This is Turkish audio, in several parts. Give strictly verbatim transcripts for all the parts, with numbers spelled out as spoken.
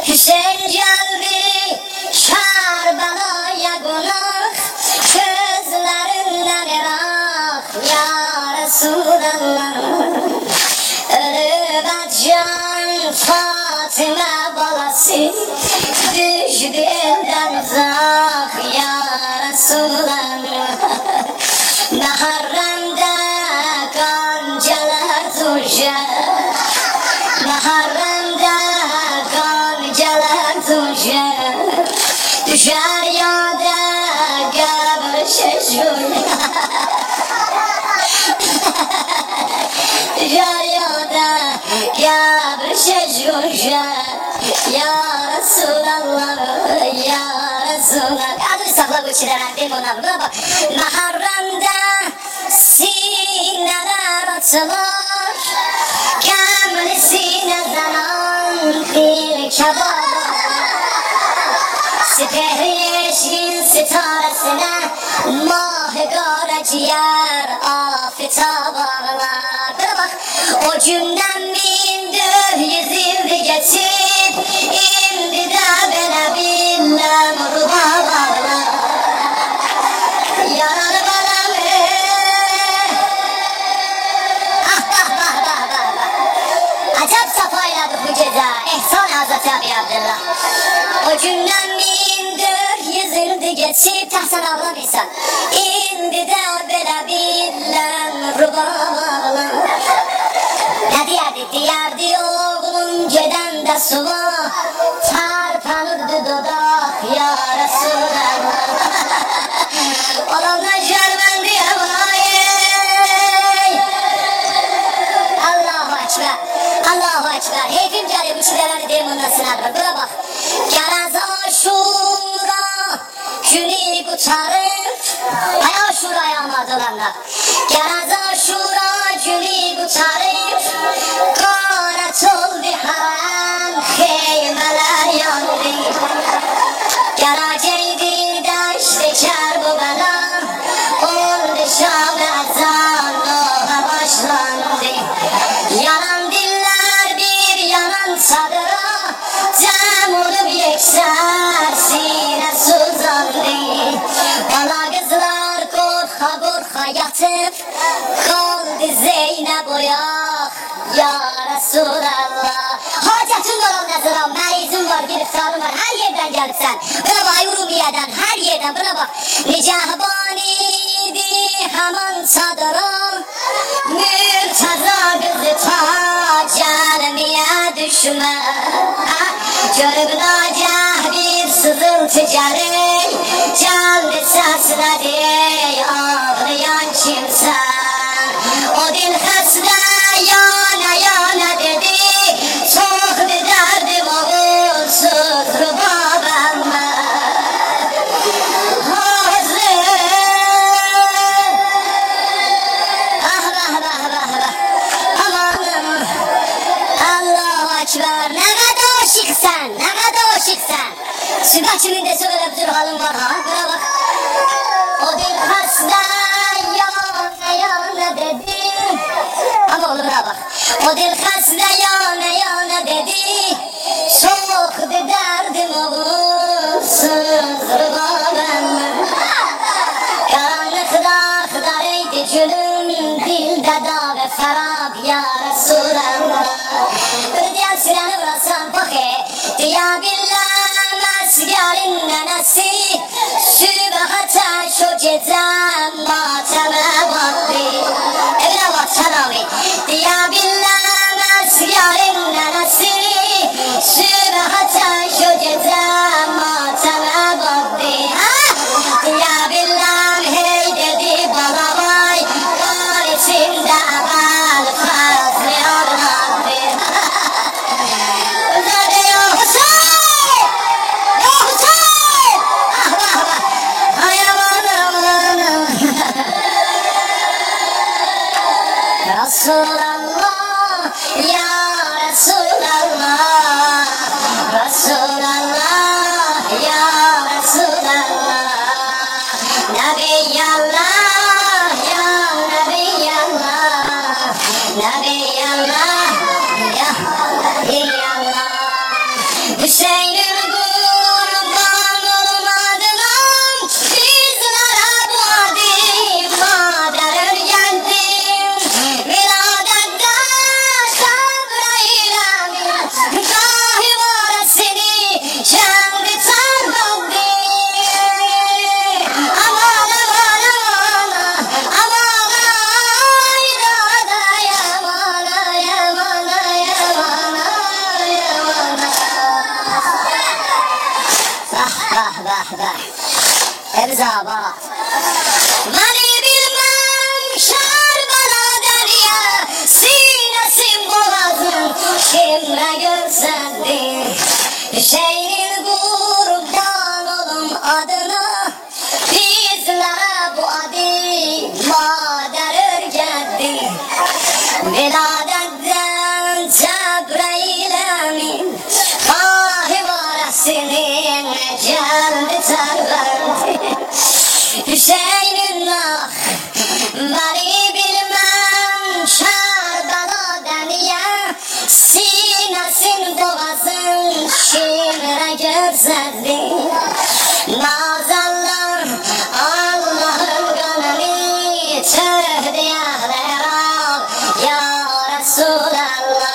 Hüseyin geldi Kerbela'ya konak, gözlerinden Irak ya Resulallah. Ölüme can Fatıma balası, düştü elden uzak ya Resulallah. Muharrem'de ganceler tuşar, Muharrem'de ganceler tuşar, düşer yada kabr şeşur, düşer yada kabr şeşur ya Resulallah, ya Resulallah. Adı sakla bu çileler değil mi ona? Buna bak. Muharrem'de sineler açılır, kamil sineden dil kebaba. Sipehri yeşil sitaresine mahgara ciğer afetaba bağlar. Buna bak. O cümlem bindi yüzüldü geçip, indi de bana bilmem ruha bağlar. Yaralı balam ah bah bah bah bah bah. Acayip safayladık bu gece. Ehsan Hazreti Abi Abdullah. O günden bindir yüzüldü geçip, tahsen ağlamaysan, indi de böyle bilmem ruha bağlar. Ne diyerdi diyerdi oğlum geden de suva, tarpanırdı dudak ya Resulallah. Olanlar şerbendi evayey. Allahu Ekber, Allahu Ekber. Heyfim geliyor bu çileleri demonla sınavı. Buna bak. Gerez aşura günü kurtarır. Hay aşuraya amadılanlar. Gerez aşura günü kurtarır. Karet oldu haram, heymeler yandı. Geleceydi deşti Kerbela, oldu şam ezan oha başlandı. Yanan diller bir yanan çadıra, cem olup yekser sine suzandı. Bala kızlar korka korka yatıp, kaldı Zeynep oyak ya Resulallah. Hacetun var o nazıram, merizun var, giriftarın var, her yerden gelipsen. Buna bak Ayurumiye'den, her yerden, buna bak. Nicahbaniydi hemen çadıram, Mürtaza kızı ta gelmeye düşme. Görüp nacah bir sızıltı gelir, geldi sesleri ağlayan kimse. O dil hasta yana yana dedi, çok bir derdim oğulsuz rubabama. Hazır ah bah bah bah bah. Amanım Allahu Ekber. Ne kadar aşıksan, ne kadar aşıksan. Sübhaçımın de söyle bir halım var ha. Buna bak. O dil hasta yana yana dedi. Ama oğluna bak. O dil hasta yana yana dedi, çok bir derdim oğulsuz rubabam. Karanlıkta kıdarıydı gülüm, dilde dağ ve ferab ya Resulallah. Bir diyen sileni vurasam bakı, diya billah mesgelin nenesi, sübhata şu gece mateme baktı. Evine bak Sanavi. Diya billah mesgelin nenesi, sübhata şu gece mateme baktı. Diya billah hey dedi bana vay, var içinde bal fazlı yorlandı. Uzade ya Hüseyin! Ya Hüseyin! Ah vah vah! Ay aman aman! bah bah bah. Ebzaba. Beni bilmem Kerbela derya, sinesin boğazın kimle görsendi. Hüseyin kurban olun adına, bizlere bu adi mader örgetti. Viladetten Cebrail emin, kahivaresinin geldi tervendi. Hüseyin'le beni bilmem Kerbela deniye, sinesin boğazın şimre gözlendi. Maazallah Allah'ın gönlünü töhdiyeler al ya Resulallah,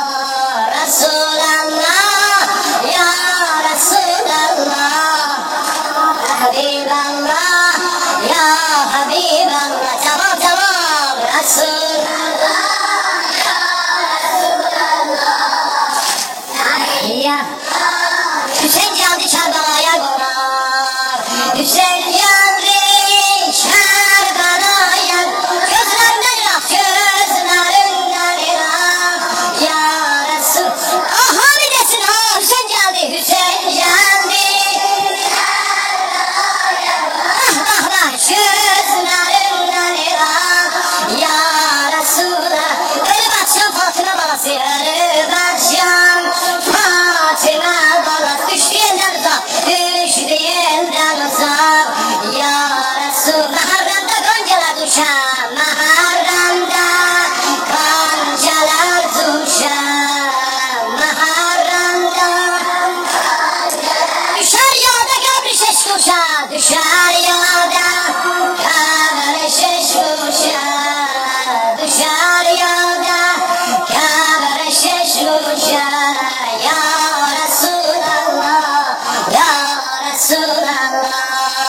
Resulallah ya Resulallah, Habiballah ya Habiballah. Tamam tamam, Resulallah ya Resulallah. Ya Hüseyin geldi Kerbela'ya konar, Hüseyin geldi Kerbela'ya. Gözlerinden irak, gözlerinden irak ya Resul. Aha bir desin ha, Hüseyin geldi, Hüseyin geldi Kerbela'ya. Ah bah bah, gözlerinden irak ya Resulallah. Ölü Batşan Fatıma balası, ölü Batşan Fatıma balası. Düştü elden uzak, düştü elden uzak ya Resul. Maharremde goncalar düşer, maharremde goncalar düşer, maharremde düşer yolda kabri şeş kuşa, düşer yolda kabri şeş kuşa, düşer yolda kabri şeş kuşa ya Resulallah, ya Resulallah,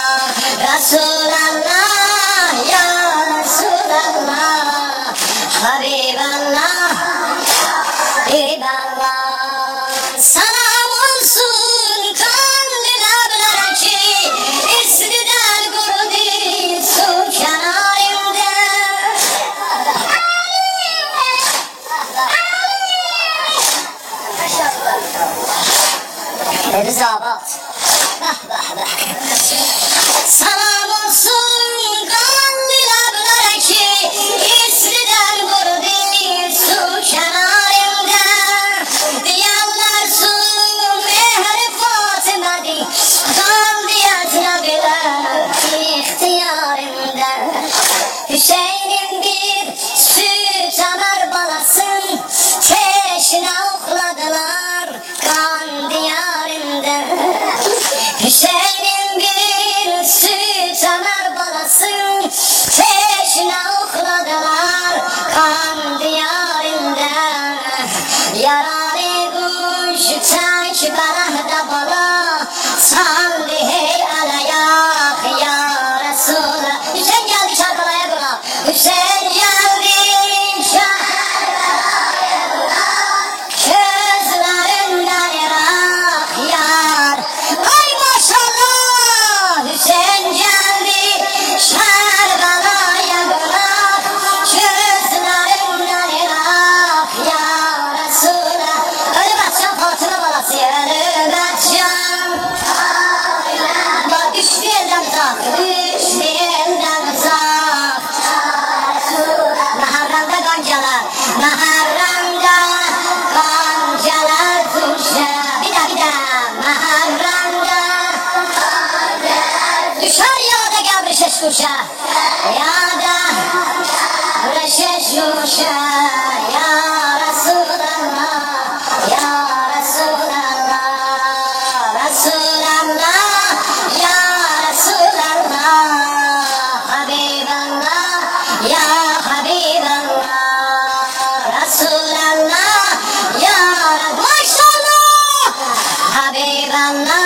Resulallah ya Resulallah, Habiballah, Habiballah. Selam olsun kanlı lablara ki İstidal kurudu su kenarında. Ebzabat. Bah bah bah. Selam olsun kanlı lablara ki İstidal kurudu su kenarında. Diyanlar su mehri Fatıma'di, kandiyatına bile ihtiyarında. Hüseyin'in bir süt anar balasın, teşne okladılar kan diyarında. Hüseyin'in bir süt anar balasın, teşne okladılar kan diyarında. Yaralı kuş tek berahda bala, salli hey alayak ya Resulallah. Hüseyin geldi Kerbela'ya konar, Hüseyin geldi Kerbela'ya konar, gözlerinden irak yar. Ay maşallah, Hüseyin geldi Kerbela'ya konar, gözlerinden irak ya Resulallah. Ölü Batşan Fatıma balası, ölü Batşan Fatıma. Düştü elden uzak, düştü elden uzak. Maharremde goncalar, maharremde goncalar düşer. Bir daha bir daha, maharremde düşer yağda kabri şeş kuşa, yağda kabri şeş kuşa ya Resulallah, ya Resulallah, Resulallah ya Resulallah, Habiballah ya Habiballah, Resulallah ya Maşallah, Habiballah